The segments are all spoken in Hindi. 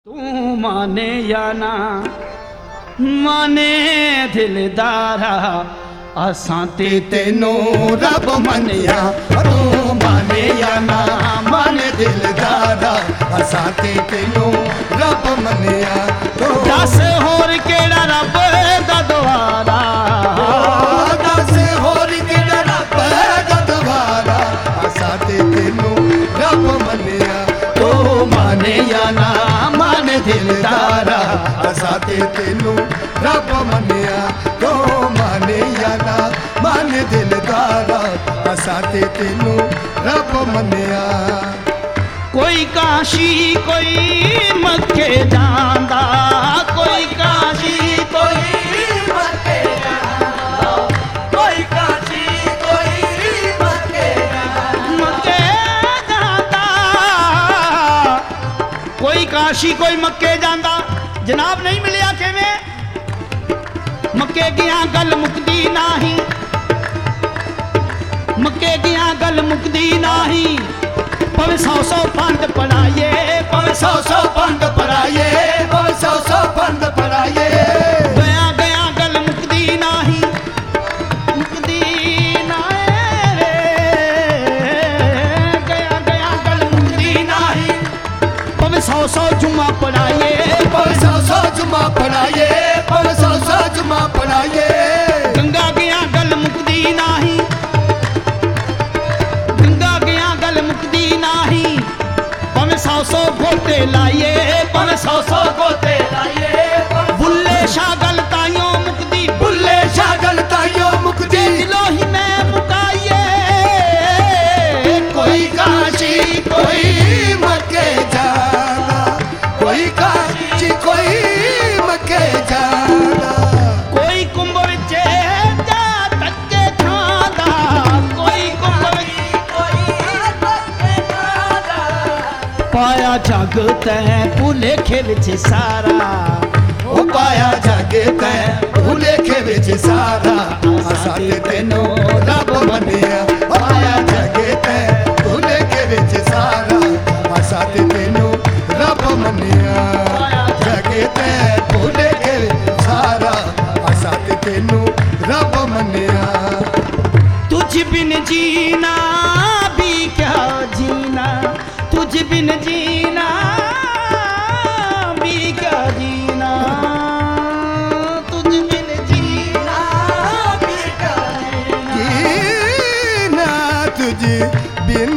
तू माने या ना माने दिलदारा असां ते तेनों रब मनिया। तू माने या ना माने दिलदारा असां ते तेनों रब मनिया। दस होर केड़ा रब दा द्वारा, दस होर केड़ा रब दा द्वारा असां ते तेनों रब मनिया। तू माने या ना माने दिलदारा असां ते तेनों रब मनिया। तू माने या ना माने दिलदारा असां ते तेनों रब मनिया। कोई काशी कोई मक्के जांदा, कोई काशी कोई मक्के जांदा, कोई काशी कोई मक्के जांदा, कोई काशी कोई मक्के जांदा। जनाब नहीं मिलिया किवें मक्के गया गल मुकदी नाही, मक्के गया गल मुकदी नाही। पवे सौ सौ पंड पढ़ाइए, पवे सौ सौ पंड पढ़ाइए, पवे सौ सौ पंड पढ़ाइए। गया गया गल मुकदी नाही, मुकदी नाहे रे। गया गया गल मुकदी नाही। पवे सौ सौ जुमा पढ़ाइए, पवे सौ सौ जुमा पढ़ाइए, पवे सौ सौ जुमा पढ़ाइए। गंगा गया गल मुकदी नाही, गंगा गया गल मुकदी नाही। पवे सौ सौ गोते लाइए, पवे सौ सौ गोते लाइए। बुल्ले शाह गल ताइयों मुकदी, बुल्ले शाह गल ताइयों मुकदी। दिलो ही में मुकाइए कोई काशी कोई मक्के जाना, कोई काशी कोई मक्के जाना। कोई कुंभ विच जा तक्के खांदा, कोई कुंभ विच कोई तक्के खांदा। पाया जग तैं भुलेखे विच सारा, ओ पाया जग तैं भुलेखे विच सारा असां ते तेनों रब मनिया। पाया जग तैं भुलेखे विच सारा असां ते तेनों रब मनिया। जग तैं भुलेखे विच सारा असां ते तेनों रब मनिया। तुझ बिन जीना भी क्या जीना, तुझ बिन जीना भी क्या जीना, तुझ बिन जीना भी क्या जीना, तुझ बिन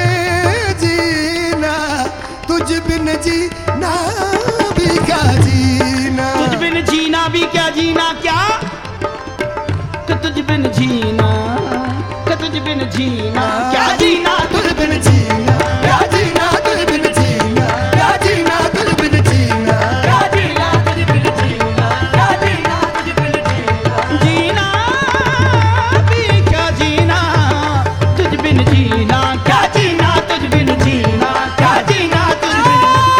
जीना, तुझ बिन जीना भी क्या जीना। तुझ बिन जीना भी क्या जीना, क्या कि तुझ बिन जीना, कि तुझ बिन जीना क्या जीना, तुझ बिन जीना क्या जीना, तुझ बिन जीना क्या जीना, तुझ बिन जीना क्या जीना, तुझ बिन जीना क्या जीना, तुझ बिन जीना। जीना भी क्या जीना, तुझ बिन जीना क्या जीना, तुझ बिन जीना क्या जीना, तुझ बिन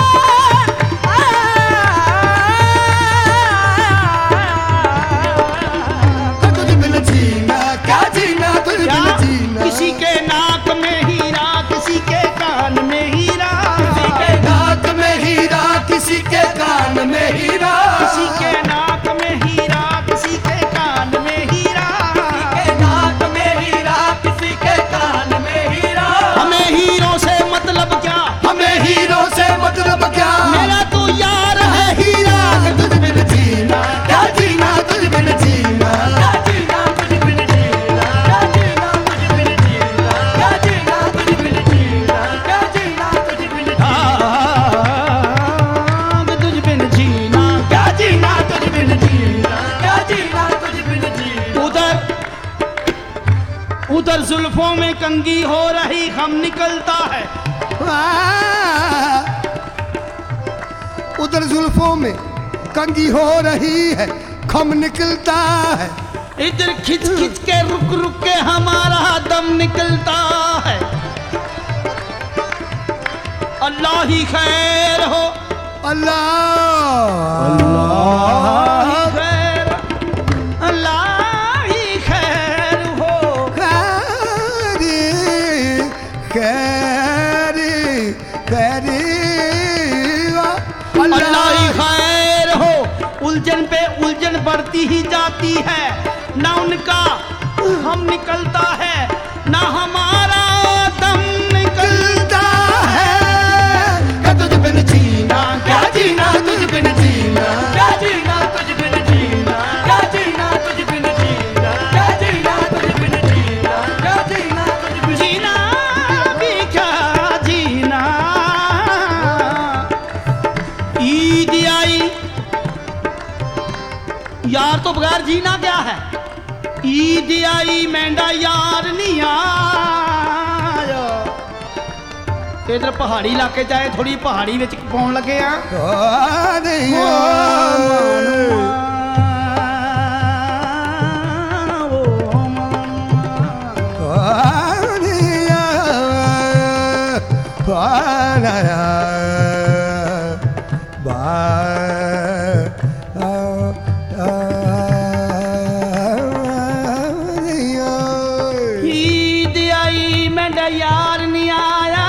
तुझ बिन जीना क्या जीना, तुझ बिन जीना। किसी के नाक में हीरा, किसी के कान में हीरा, किसी के नाक में हीरा, किसी के कान में हीरा, किसी के नाक में हीरा, किसी के कान में हीरा, किसी के नाक में हीरा, किसी के कान में हीरा। हमें हीरों से मतलब क्या, हमें हीरों से मतलब क्या। मेरा तू यार है हीरा, तुझ बिन जीना क्या जीना, तुझ बिन जीना क्या जीना, तुझ बिन जीना क्या जीना, तुझ बिन जीना क्या जीना, तुझ बिन जीना क्या जीना, तुझ बिन तुझ बिन जीना क्या जीना, तुझ बिन जीना क्या जीना, तुझ बिन जीना। उधर उधर जुल्फों में कंगी हो रही हम निकलता है, उधर जुल्फों में कंगी हो रही है खम निकलता है। इधर खिंच खिंच के रुक रुक के हमारा दम निकलता है। अल्लाह ही खैर हो, अल्लाह अल्लाह ही खैर, अल्लाह ही खैर हो। खैरी खैरी खैरी अल्लाह ही खैर हो। उलझन पे उलझन बढ़ती ही जाती है, ना उनका हम निकलता है, ना हमारा दम निकलता है। तुझ बिन जीना क्या जीना, तुझ बिन जीना क्या जीना तुझ बिन जीना, क्या जीना तुझ बिन जीना, क्या जीना तुझ बिन जीना, क्या जीना तुझ बिन जीना भी क्या जीना। ईद आई यार तो बगैर जीना क्या है। ईद आई मेंढा यार नहीं आया। इधर पहाड़ी इलाके चाहे थोड़ी पहाड़ी विच पाउण लगे आ। ईद आई मेंढा यार नहीं आया,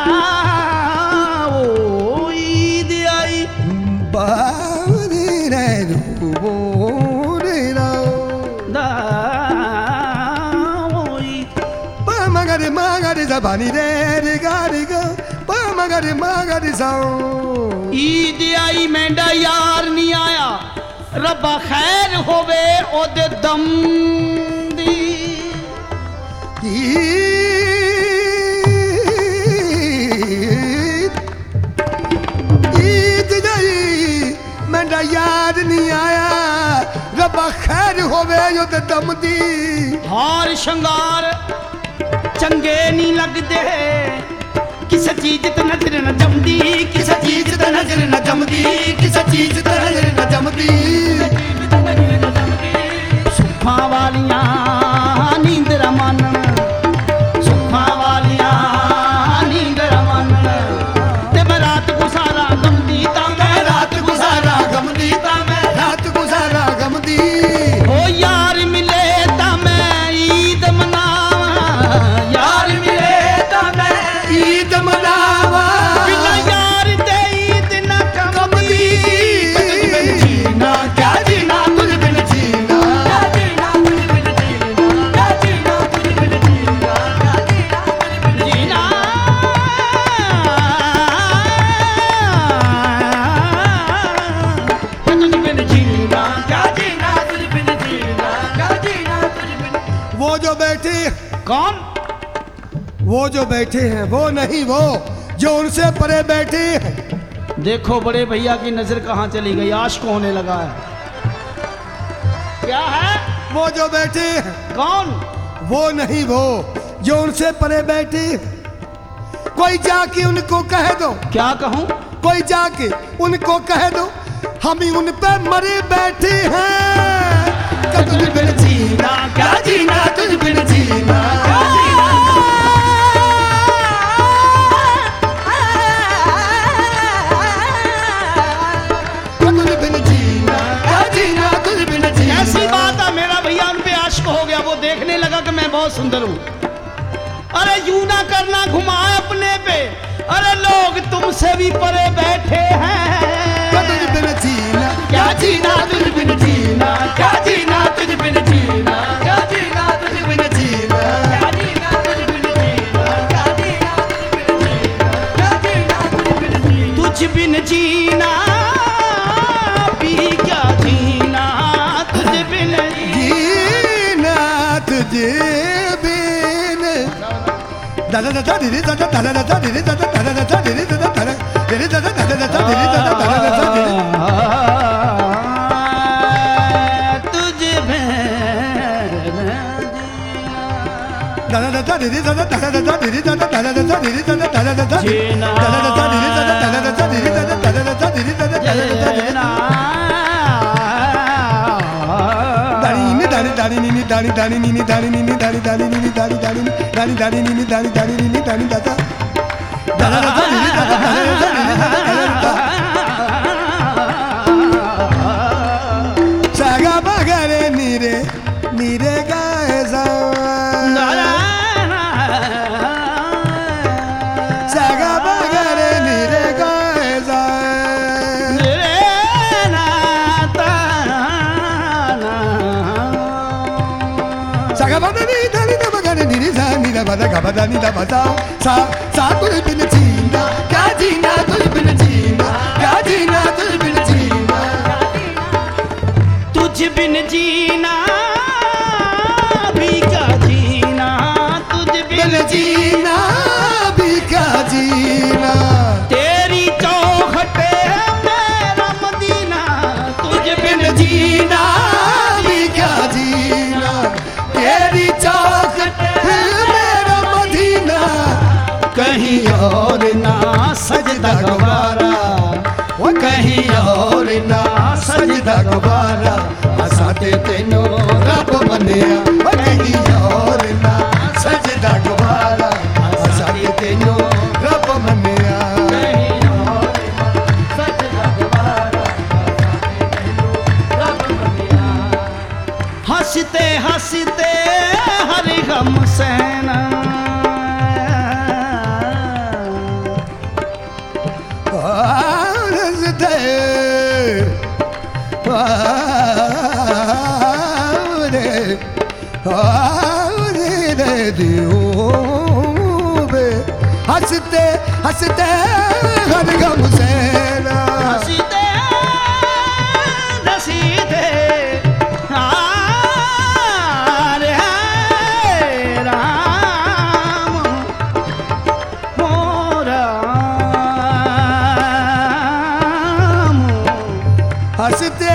ओ ईद आई Magari magari zabani re re gari ga, magari magari sao. Eid आई मेंढा यार नहीं आया, रब्बा खैर होवे ओदे दम दी। ईद गई मेरा याद नहीं आया, रब्बा खैर होवे जो ते दम दी। हार शंगार चंगे नहीं लगदे, किस चीज ते नजर न जमदी, किस चीज ते नजर न जमदी, किस चीज ते नजर न जमदी। सुखा वालियां नींदर मन, सुखा वालियां नींदर मन, ते मैं रात गुजारा गमदी ता मैं रात गुजारा गमदी ता मैं रात गुजारा गमदी। ओ यार मिले ता मैं ईद मनावा, यार मिले ता मैं ईद मनावा, बिना यार दे ईद न कमदी। तुझ बिन जीना क्या जीना, तुझ बिन जीना क्या जीना तुझ बिन जीना, क्या जीना तुझ बिन जीना, क्या जीना तुझ बिन जीना। तुझ बिन जीना, क्या जीना तुझ बिन जीना, क्या जीना तुझ बिन। वो जो बैठे, कौन? वो जो बैठे हैं वो नहीं, वो जो उनसे परे बैठे हैं। देखो बड़े भैया की नजर कहाँ चली गई, आशिक होने लगा है। क्या है? वो जो बैठे हैं कौन? वो नहीं, वो जो उनसे परे बैठे हैं। कोई जाके उनको कह दो, क्या कहूँ? कोई जाके उनको कह दो, हम ही उन पे मरे बैठे हैं। तुझ बिन जीना क्या जीना, तुझ बिन जीना क्या जीना। तुझ बिन जीना क्या जीना, तुझ बिन जीना। ऐसी बात है मेरा भैया उन पे आशिक हो गया, वो देखने लगा कि मैं बहुत सुंदर हूँ। अरे यूं ना करना घुमा अपने पे, अरे लोग तुमसे भी परे बैठे हैं। तुझ बिन जीना क्या जीना तुझ बिन जीना, क्या जीना तुझ बिन जीना, क्या जीना तुझ बिन जीना, क्या जीना तुझ बिन जीना, क्या जीना तुझ बिन जीना, क्या जीना तुझ बिन जीना। तुझ बिन जीना भी क्या जीना तुझ बिन जीना, तुझे बिन। दादा दादा धीरे दादा दादा दादा धीरे दादा दादा दादा धीरे दादा दादा धीरे दादा दादा दादा धीरे दादा दादा दादा धीरे। तुझ बिन दादा दादा धीरे दादा दादा दादा धीरे दादा दादा दादा धीरे दादा दादा दादा जीना दादा दादा धीरे दादा दादा दादा धीरे दादा दादा दादा धीरे दादा दादा दादा धीरे। दानी दानी नीनी दानी दानी नीनी दानी नीनी दानी दानी नीनी दानी दानी दानी दानी नीनी दानी दानी नीनी दानी दादा दादा दादा धीरे दादा दादा दादा धीरे दादा दादा सागा बागरे नीरे नीरे गाए सा सागा बागरे नीरे गाए सा दा बदा गा बदा नी दा बदा सा तुझ बिन जीना क्या जीना तुझ बिन जीना क्या जीना तुझ बिन जीना तुझ बिन जीना भी क्या जीना तुझ बिन जीना भी क्या जीना तेरी चौखटे मेरा मदीना तुझ बिन जीना भी क्या जीना तेरी चौखट मेरा मदीना कहीं और ना सजदा गवारा वो कहीं और ना सजदा गवारा असाते तेनो रब मनिया वो कहीं और ना सजदा गवारा असाते तेनो रब मनिया हंसते हंसते हर गम सहना हंसते हंसते हर गम सहना हंसते हंसते रे राम हो राम हंसते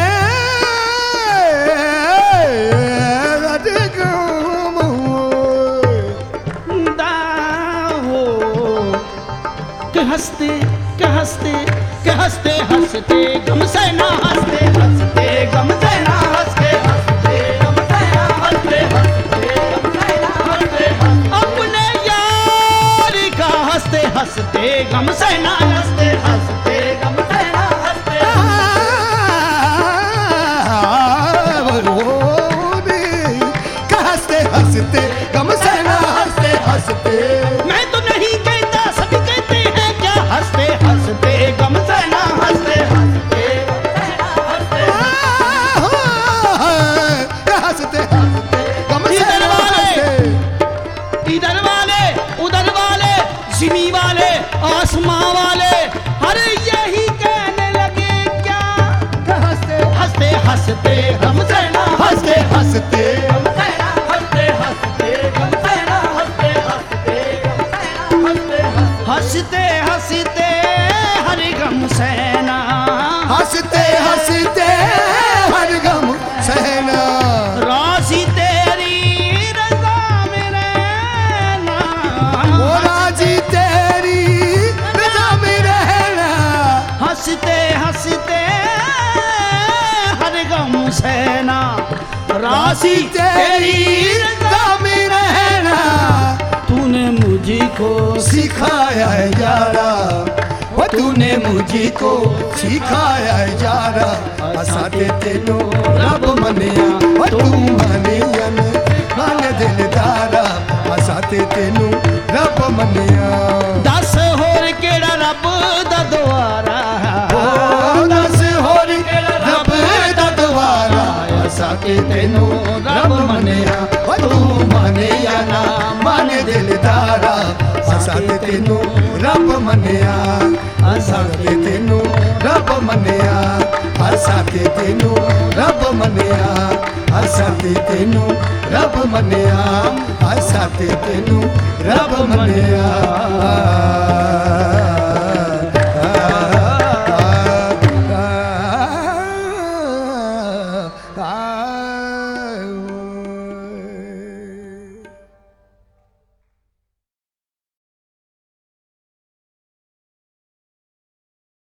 हंसते के हंसते के हंसते हंसते गम से ना हंसते हंसते गम से ना हंसते हंसते गम से ना हंसते हंसते गम से ना हंसते अपने यार का हंसते हंसते गम से ना हंसते हंसते गम से ना हंसते हंसते हंसते गम से ना हंसते हंसते मैं तो नहीं कहता सभी कहते हैं क्या हंसते हंसते गम से ना हंसते हंसते हंसते हंसते गम से ना हंसते इधर वाले उधर वाले जिमी वाले आसमां वाले अरे यही कहने लगे क्या हंसते हंसते हंसते गम से ना हंसते हंसते हंसते हंसते हर गम सहना हंसते हंसते हर गम सहना राजी तेरी रजा में रहना वो राजी तेरी रजा में रहना हंसते हंसते हर गम सहना राजी तेरी रजा में रहना तूने मुझको सिखाया है यारा वो तूने मुझको सिखाया है यारा असाते तेनो रब मनिया वो तू मनिया ने मान दिलदारा असाते तेनो रब मनिया दस होर केड़ा रब दा द्वारा ओ दस होर रब दा द्वारा असाते तेनो रब मनिया वो तू मनिया ना मान दिलदारा असाते तेनो रब मनिया असाते तेनो रब मनिया असाते तेनो रब मनिया असाते तेनो रब मनिया असाते तेनो रब मनिया